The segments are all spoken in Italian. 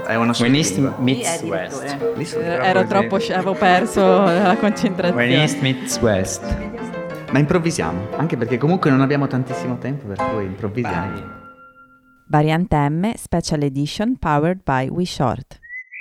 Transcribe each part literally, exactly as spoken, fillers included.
È una When East sua meets Lì è West. Lì sono Eh, troppo Ero così. troppo, sc- avevo perso la concentrazione. When East meets West. Ma improvvisiamo, anche perché comunque non abbiamo tantissimo tempo, per cui improvvisiamo. Vai. Variante M Special Edition powered by WeShort.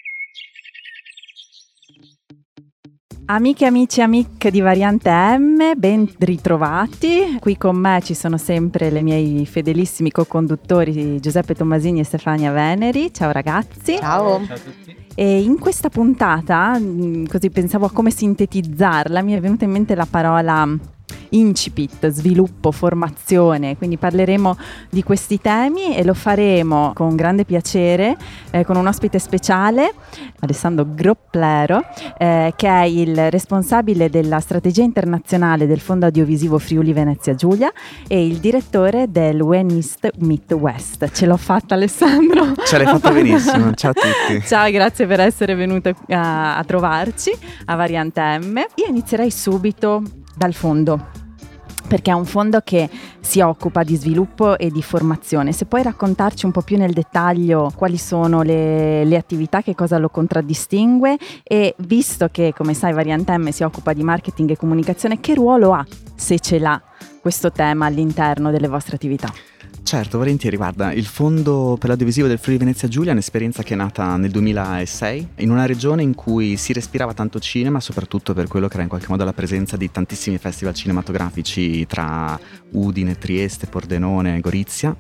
Amiche, amici e amiche di Variante M, ben ritrovati. Qui con me ci sono sempre le miei fedelissimi co-conduttori Giuseppe Tommasini e Stefania Veneri. Ciao ragazzi. Ciao. Ciao a tutti. E in questa puntata, mh, così pensavo a come sintetizzarla, mi è venuta in mente la parola incipit, sviluppo, formazione, quindi parleremo di questi temi e lo faremo con grande piacere eh, con un ospite speciale, Alessandro Gropplero, eh, che è il responsabile della strategia internazionale del Fondo Audiovisivo Friuli Venezia Giulia e il direttore del When East Meet West. Ce l'ho fatta, Alessandro? Ce l'hai fatta benissimo, ciao a tutti. Ciao, grazie per essere venuto a, a trovarci a Variante M. Io inizierei subito dal fondo, perché è un fondo che si occupa di sviluppo e di formazione. Se puoi raccontarci un po' più nel dettaglio quali sono le, le attività, che cosa lo contraddistingue e, visto che, come sai, Variante M si occupa di marketing e comunicazione, che ruolo ha, se ce l'ha, questo tema all'interno delle vostre attività? Certo, volentieri. Guarda, il Fondo per l'Audiovisivo del Friuli Venezia Giulia è un'esperienza che è nata nel duemilasei in una regione in cui si respirava tanto cinema, soprattutto per quello che era in qualche modo la presenza di tantissimi festival cinematografici tra Udine, Trieste, Pordenone, Gorizia,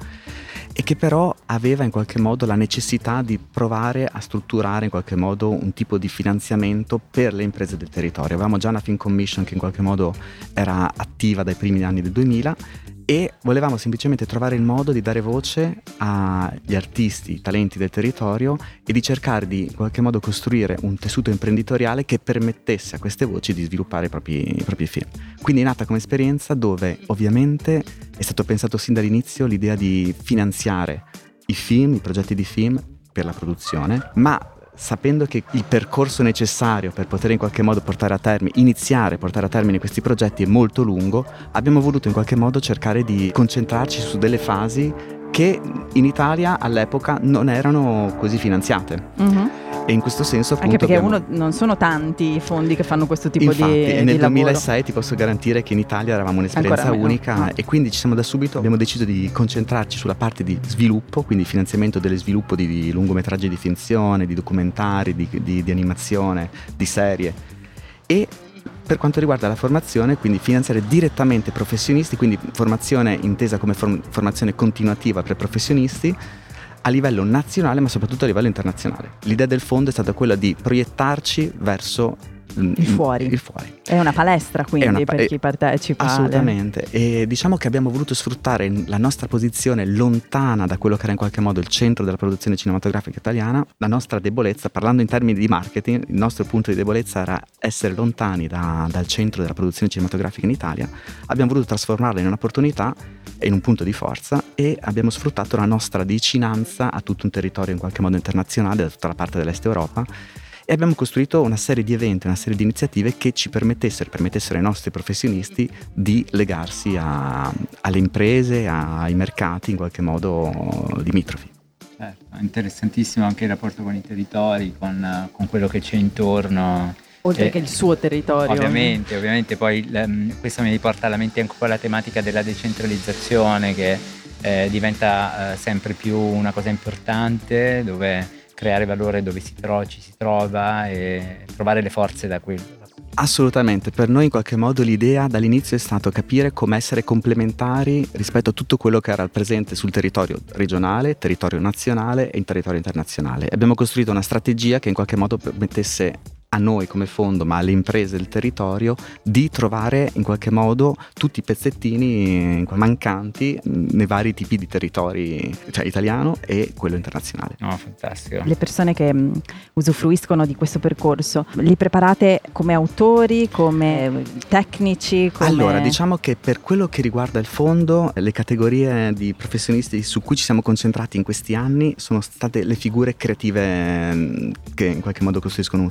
e che però aveva in qualche modo la necessità di provare a strutturare in qualche modo un tipo di finanziamento per le imprese del territorio. Avevamo già una Film Commission che in qualche modo era attiva dai primi anni del duemila e volevamo semplicemente trovare il modo di dare voce agli artisti, i talenti del territorio e di cercare di in qualche modo costruire un tessuto imprenditoriale che permettesse a queste voci di sviluppare i propri, i propri film. Quindi è nata come esperienza dove ovviamente è stato pensato sin dall'inizio l'idea di finanziare i film, i progetti di film per la produzione, ma sapendo che il percorso necessario per poter in qualche modo portare a termine, iniziare a portare a termine questi progetti è molto lungo, abbiamo voluto in qualche modo cercare di concentrarci su delle fasi che in Italia all'epoca non erano così finanziate. Mm-hmm. E in questo senso appunto anche perché abbiamo... uno, non sono tanti i fondi che fanno questo tipo Infatti, di, e nel di duemilasei lavoro. ti posso garantire che in Italia eravamo un'esperienza Ancora unica meno. e quindi ci siamo da subito, abbiamo deciso di concentrarci sulla parte di sviluppo, quindi finanziamento dello sviluppo di, di lungometraggi di finzione, di documentari, di, di, di animazione, di serie, e per quanto riguarda la formazione, quindi finanziare direttamente professionisti, quindi formazione intesa come form- formazione continuativa per professionisti a livello nazionale ma soprattutto a livello internazionale. L'idea del fondo è stata quella di proiettarci verso il fuori. il fuori. È una palestra quindi una pa- per chi partecipa. Assolutamente. E diciamo che abbiamo voluto sfruttare la nostra posizione lontana da quello che era in qualche modo il centro della produzione cinematografica italiana, la nostra debolezza, parlando in termini di marketing, il nostro punto di debolezza era essere lontani da, dal centro della produzione cinematografica in Italia. Abbiamo voluto trasformarla in un'opportunità e in un punto di forza e abbiamo sfruttato la nostra vicinanza a tutto un territorio in qualche modo internazionale, da tutta la parte dell'Est Europa, e abbiamo costruito una serie di eventi, una serie di iniziative che ci permettessero, permettessero ai nostri professionisti di legarsi a, alle imprese, ai mercati in qualche modo limitrofi. Certo, è interessantissimo anche il rapporto con i territori, con, con quello che c'è intorno. Oltre eh, che il suo territorio. Ovviamente, ovviamente poi l- questo mi riporta alla mente anche un po' la tematica della decentralizzazione che eh, diventa eh, sempre più una cosa importante, dove creare valore dove si tro- ci si trova e trovare le forze da quello. Assolutamente, per noi in qualche modo l'idea dall'inizio è stato capire come essere complementari rispetto a tutto quello che era presente sul territorio regionale, territorio nazionale e in territorio internazionale. Abbiamo costruito una strategia che in qualche modo permettesse a noi come fondo, ma alle imprese del territorio, di trovare in qualche modo tutti i pezzettini mancanti nei vari tipi di territori, cioè italiano e quello internazionale. No, fantastico. Le persone che mh, usufruiscono di questo percorso, li preparate come autori, come tecnici? Come... Allora, diciamo che per quello che riguarda il fondo, le categorie di professionisti su cui ci siamo concentrati in questi anni sono state le figure creative che in qualche modo costruiscono un film, alla base di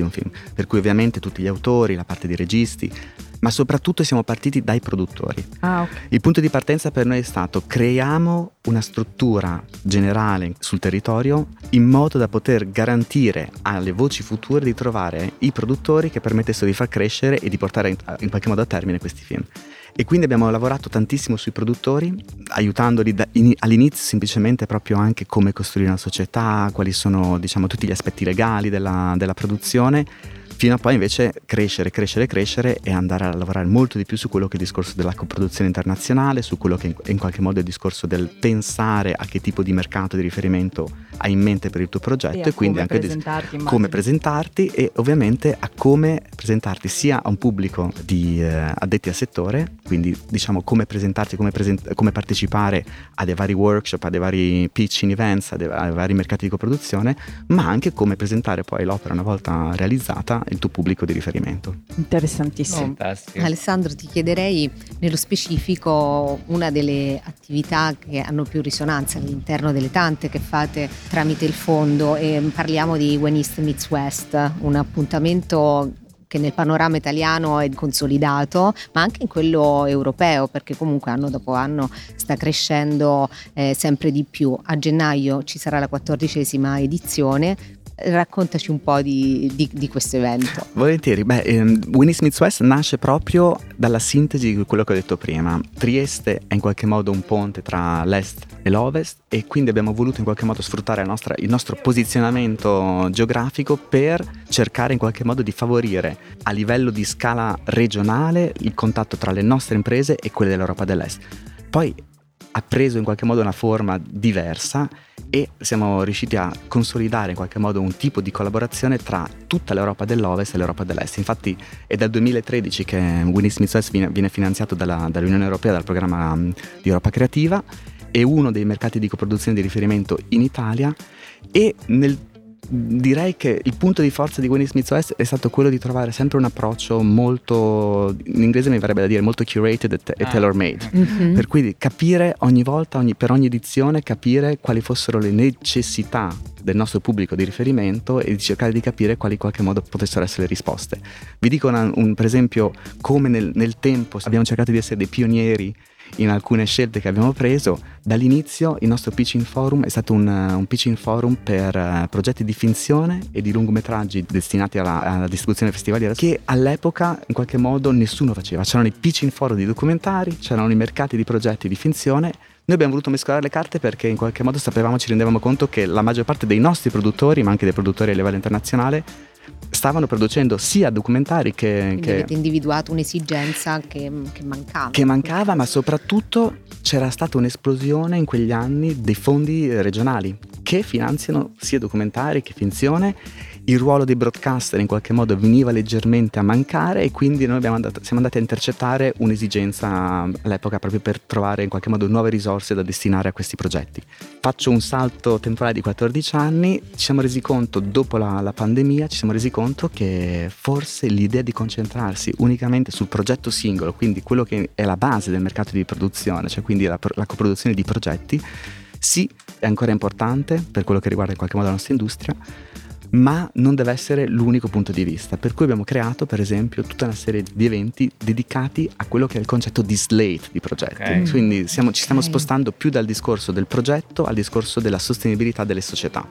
un film, per cui ovviamente tutti gli autori, la parte dei registi, ma soprattutto siamo partiti dai produttori. Ah, okay. Il punto di partenza per noi è stato: creiamo una struttura generale sul territorio in modo da poter garantire alle voci future di trovare i produttori che permettessero di far crescere e di portare in, in qualche modo a termine questi film. E quindi abbiamo lavorato tantissimo sui produttori, aiutandoli da, in, all'inizio semplicemente proprio anche come costruire una società, quali sono, diciamo, tutti gli aspetti legali della, della produzione, fino a poi invece crescere, crescere, crescere e andare a lavorare molto di più su quello che è il discorso della coproduzione internazionale, su quello che in qualche modo è il discorso del pensare a che tipo di mercato di riferimento hai in mente per il tuo progetto, e, e quindi anche presentarti, dis- come presentarti, e ovviamente a come presentarti sia a un pubblico di eh, addetti al settore, quindi diciamo come presentarti, come, present- come partecipare a dei vari workshop, a dei vari pitching events, a dei, a dei vari mercati di coproduzione, ma anche come presentare poi l'opera una volta realizzata il tuo pubblico di riferimento. Interessantissimo. Fantastico. Alessandro, ti chiederei nello specifico una delle attività che hanno più risonanza all'interno delle tante che fate tramite il fondo, e parliamo di When East Meets West, un appuntamento che nel panorama italiano è consolidato, ma anche in quello europeo, perché comunque anno dopo anno sta crescendo eh, sempre di più. A gennaio ci sarà la quattordicesima edizione. Raccontaci un po' di, di, di questo evento. Volentieri. Beh, ehm, When East Meets West nasce proprio dalla sintesi di quello che ho detto prima. Trieste è in qualche modo un ponte tra l'est e l'ovest, e quindi abbiamo voluto in qualche modo sfruttare la nostra, il nostro posizionamento geografico per cercare in qualche modo di favorire a livello di scala regionale il contatto tra le nostre imprese e quelle dell'Europa dell'Est. Poi ha preso in qualche modo una forma diversa e siamo riusciti a consolidare in qualche modo un tipo di collaborazione tra tutta l'Europa dell'Ovest e l'Europa dell'Est. Infatti è dal duemilatredici che When East Meets West viene, viene finanziato dalla, dall'Unione Europea, dal programma di Europa Creativa, è uno dei mercati di coproduzione di riferimento in Italia, e nel direi che il punto di forza di When East Meets West è stato quello di trovare sempre un approccio molto, in inglese mi verrebbe da dire molto curated e, t- e tailor made, Mm-hmm. per cui capire ogni volta, ogni, per ogni edizione capire quali fossero le necessità del nostro pubblico di riferimento e di cercare di capire quali in qualche modo potessero essere le risposte. Vi dico una, un, per esempio come nel, nel tempo abbiamo cercato di essere dei pionieri in alcune scelte che abbiamo preso. Dall'inizio il nostro pitching forum è stato un, un pitching forum per uh, progetti di finzione e di lungometraggi destinati alla, alla distribuzione festivaliera, che all'epoca in qualche modo nessuno faceva. C'erano i pitching forum di documentari, c'erano i mercati di progetti di finzione. Noi abbiamo voluto mescolare le carte perché in qualche modo sapevamo, ci rendevamo conto che la maggior parte dei nostri produttori, ma anche dei produttori a livello internazionale, stavano producendo sia documentari che... Quindi che avete individuato un'esigenza che, che mancava. Che mancava, ma soprattutto c'era stata un'esplosione in quegli anni dei fondi regionali che finanziano sia documentari che finzione. Il ruolo dei broadcaster in qualche modo veniva leggermente a mancare, e quindi noi abbiamo andato, siamo andati a intercettare un'esigenza all'epoca proprio per trovare in qualche modo nuove risorse da destinare a questi progetti. Faccio un salto temporale di quattordici anni, ci siamo resi conto dopo la, la pandemia, ci siamo resi conto che forse l'idea di concentrarsi unicamente sul progetto singolo, quindi quello che è la base del mercato di produzione, cioè quindi la, la coproduzione di progetti, sì, è ancora importante per quello che riguarda in qualche modo la nostra industria, ma non deve essere l'unico punto di vista, per cui abbiamo creato per esempio tutta una serie di eventi dedicati a quello che è il concetto di slate di progetti. Okay. Quindi siamo, ci stiamo Okay. spostando più dal discorso del progetto al discorso della sostenibilità delle società,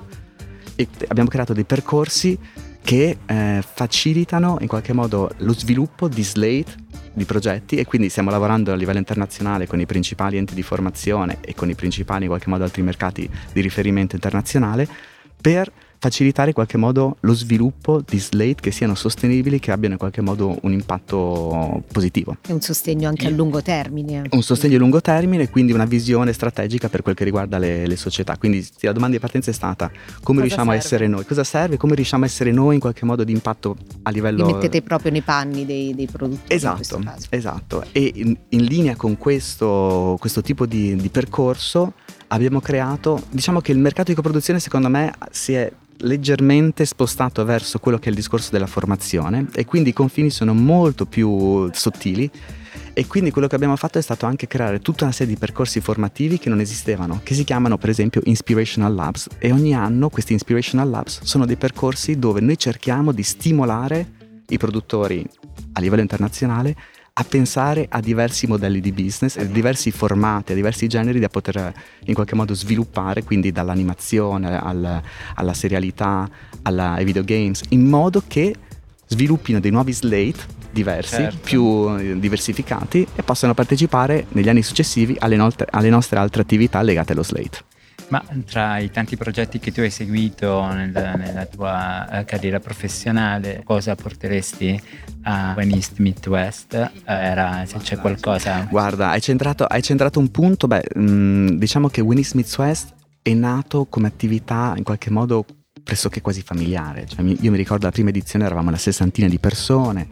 e abbiamo creato dei percorsi che eh, facilitano in qualche modo lo sviluppo di slate di progetti, e quindi stiamo lavorando a livello internazionale con i principali enti di formazione e con i principali in qualche modo altri mercati di riferimento internazionale per facilitare in qualche modo lo sviluppo di slate che siano sostenibili, che abbiano in qualche modo un impatto positivo. È un sostegno anche a lungo termine. Un sostegno a lungo termine, quindi una visione strategica per quel che riguarda le, le società. Quindi la domanda di partenza è stata: come Cosa riusciamo serve? a essere noi? Cosa serve? Come riusciamo a essere noi in qualche modo di impatto a livello... Vi mettete proprio nei panni dei, dei produttori. Esatto, in questo caso. esatto. E in, in linea con questo, questo tipo di, di percorso abbiamo creato, diciamo che il mercato di coproduzione secondo me si è leggermente spostato verso quello che è il discorso della formazione, e quindi i confini sono molto più sottili, E quindi quello che abbiamo fatto è stato anche creare tutta una serie di percorsi formativi che non esistevano, che si chiamano per esempio Inspirational Labs, e ogni anno questi Inspirational Labs sono dei percorsi dove noi cerchiamo di stimolare i produttori a livello internazionale a pensare a diversi modelli di business, a diversi formati, a diversi generi da poter in qualche modo sviluppare, quindi dall'animazione al, alla serialità, alla, ai videogames, in modo che sviluppino dei nuovi slate diversi, certo, più diversificati, e possano partecipare negli anni successivi alle, not- alle nostre altre attività legate allo slate. Ma tra i tanti progetti che tu hai seguito nel, nella tua uh, carriera professionale, cosa porteresti a When East Meets West? Uh, era, se c'è qualcosa... Guarda, hai centrato, hai centrato un punto. Beh, mh, diciamo che When East Meets West è nato come attività in qualche modo pressoché quasi familiare. Cioè, io mi ricordo la prima edizione eravamo una sessantina di persone,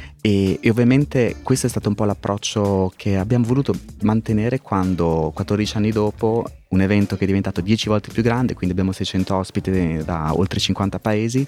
e, e ovviamente questo è stato un po' l'approccio che abbiamo voluto mantenere quando quattordici anni dopo un evento che è diventato dieci volte più grande, quindi abbiamo seicento ospiti da oltre cinquanta paesi,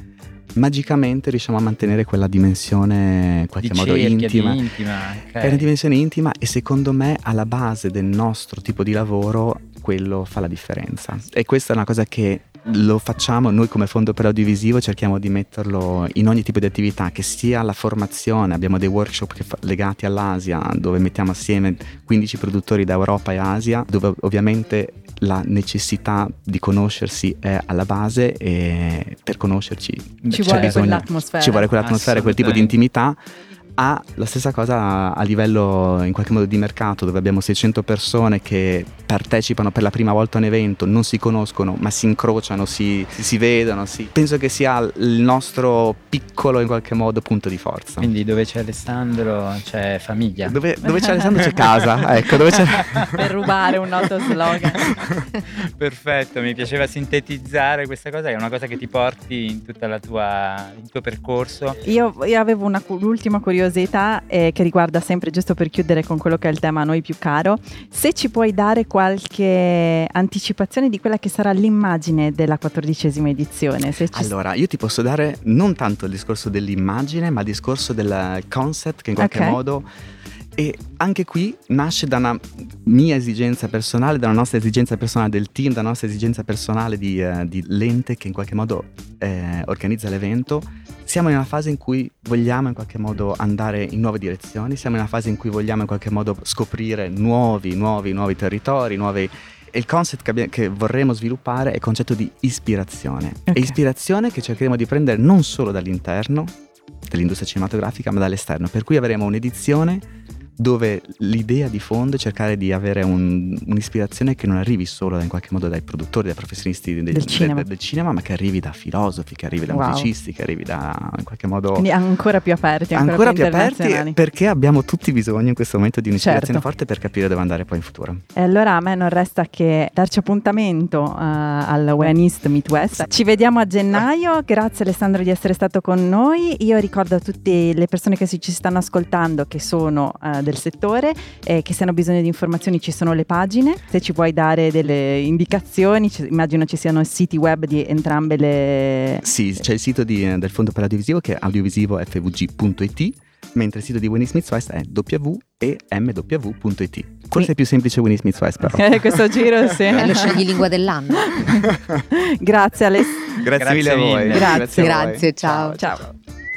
magicamente riusciamo a mantenere quella dimensione in qualche di modo cerchia, intima, di intima okay. È una dimensione intima, e secondo me alla base del nostro tipo di lavoro quello fa la differenza, e questa è una cosa che lo facciamo noi come fondo per l'audiovisivo, cerchiamo di metterlo in ogni tipo di attività, che sia la formazione. Abbiamo dei workshop che fa- legati all'Asia, dove mettiamo assieme quindici produttori da Europa e Asia, dove ovviamente la necessità di conoscersi è alla base, e per conoscerci ci vuole bisogno, quell'atmosfera ci vuole quell'atmosfera, quel tipo di intimità. Ha la stessa cosa a livello in qualche modo di mercato, dove abbiamo seicento persone che partecipano per la prima volta a un evento, non si conoscono ma si incrociano, si, si vedono, si... penso che sia il nostro piccolo in qualche modo punto di forza. Quindi dove c'è Alessandro c'è famiglia, dove, dove c'è Alessandro c'è casa, ecco, dove c'è... per rubare un noto slogan. Perfetto, mi piaceva sintetizzare questa cosa, che è una cosa che ti porti in tutta la tua il tuo percorso. Io, io avevo una, l'ultima curiosità eh, che riguarda sempre, giusto per chiudere con quello che è il tema a noi più caro, se ci puoi dare qualche anticipazione di quella che sarà l'immagine della quattordicesima edizione. Se ci... Allora, io ti posso dare non tanto il discorso dell'immagine, ma il discorso del concept, che in qualche okay. modo... E anche qui nasce da una mia esigenza personale, da una nostra esigenza personale del team, da una nostra esigenza personale di, uh, di l'ente che in qualche modo eh, organizza l'evento. Siamo in una fase in cui vogliamo in qualche modo andare in nuove direzioni, siamo in una fase in cui vogliamo in qualche modo scoprire nuovi, nuovi, nuovi territori, nuovi... E il concept che, abbiamo, che vorremmo sviluppare è il concetto di ispirazione. Okay. E ispirazione che cercheremo di prendere non solo dall'interno dell'industria cinematografica, ma dall'esterno. Per cui avremo un'edizione dove l'idea di fondo è cercare di avere un, un'ispirazione che non arrivi solo in qualche modo dai produttori, dai professionisti del, del, cinema. del, del cinema, ma che arrivi da filosofi, che arrivi da wow. musicisti, che arrivi da in qualche modo... Quindi ancora più aperti, ancora, ancora più, più aperti, perché abbiamo tutti bisogno in questo momento di un'ispirazione certo. forte per capire dove andare poi in futuro. E allora a me non resta che darci appuntamento uh, al When East Meets West. Ci vediamo a gennaio, grazie Alessandro di essere stato con noi. Io ricordo a tutte le persone che ci stanno ascoltando, che sono uh, del settore, eh, che se hanno bisogno di informazioni ci sono le pagine, se ci puoi dare delle indicazioni, c- immagino ci siano siti web di entrambe le... Sì, c'è il sito di, del Fondo per l'Audiovisivo, che è audiovisivo f v g punto i t, mentre il sito di When East Meets West è w e m w punto i t. Forse sì. È più semplice When East Meets West, però. Questo giro sì. È lo scegli lingua dell'anno. Grazie Aless. Grazie, Grazie mille a voi. Grazie, Grazie, Grazie ciao. Ciao. ciao.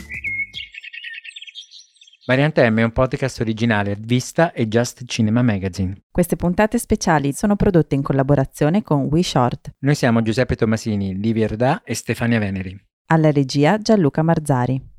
Variante M è un podcast originale Advista e Just Cinema Magazine. Queste puntate speciali sono prodotte in collaborazione con We Short. Noi siamo Giuseppe Tomasini, Livia Erdà e Stefania Veneri. Alla regia Gianluca Marzari.